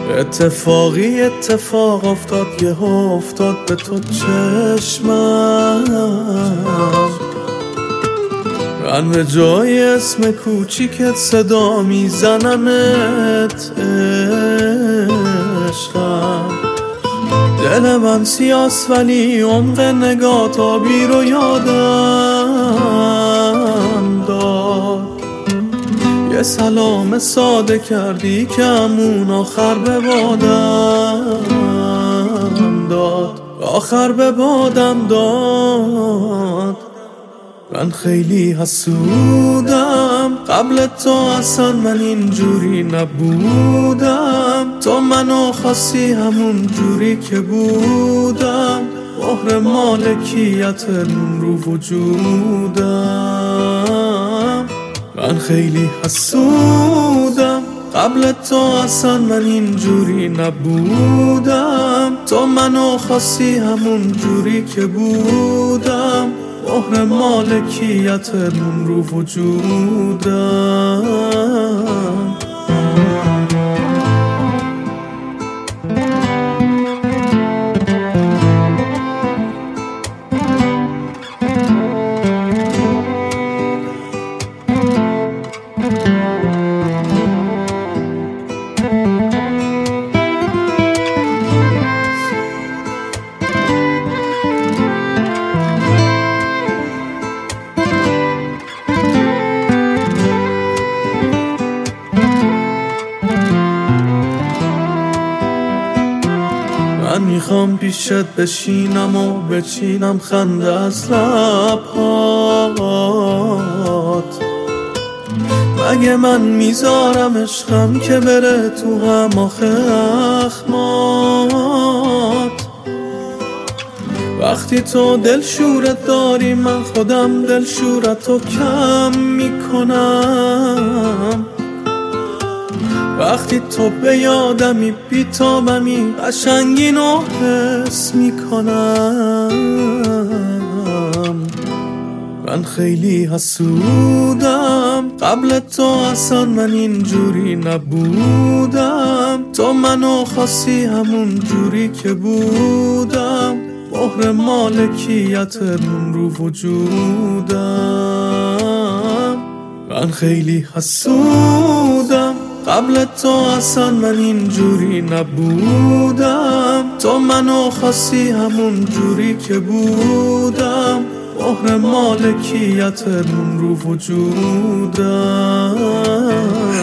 اتفاق افتاد، یه افتاد به تو چشمم، من به جای اسم کوچیکت صدا میزنمت عشقم. دل من سیاس ولی عمق نگات آبی رو یادم داد. یه سلام ساده کردی که همون آخر به بادم داد، آخر به بادم داد. من خیلی حسودم، قبل تو اصلا من اینجوری نبودم. تو منو خواستی همون جوری که بودم، مهر مالکیتمون رو وجودم. من خیلی حسودم، قبل تو اصلا من اینجوری نبودم. تو منو خواستی همون جوری که بودم، مهر مالکیتمون رو وجودم. من میخوام پیشت بشینم و بچینم خنده از لبهات. مگه من میذارم عشقم که بره تو هم آخه اخمات؟ وقتی تو دلشورت داری من خودم دلشورتو کم میکنم. وقتی تو به یادمی بیتابمی قشنگینو حس میکنم. من خیلی حسودم، قبل تو اصلا من اینجوری نبودم. تو منو خواستی همون جوری که بودم، مهر مالکیتمون رو وجودم. من خیلی حسودم، قبل تو اصلا من اینجوری نبودم. تو منو خواستی همون جوری که بودم، مهر مالکیتمون رو وجودم.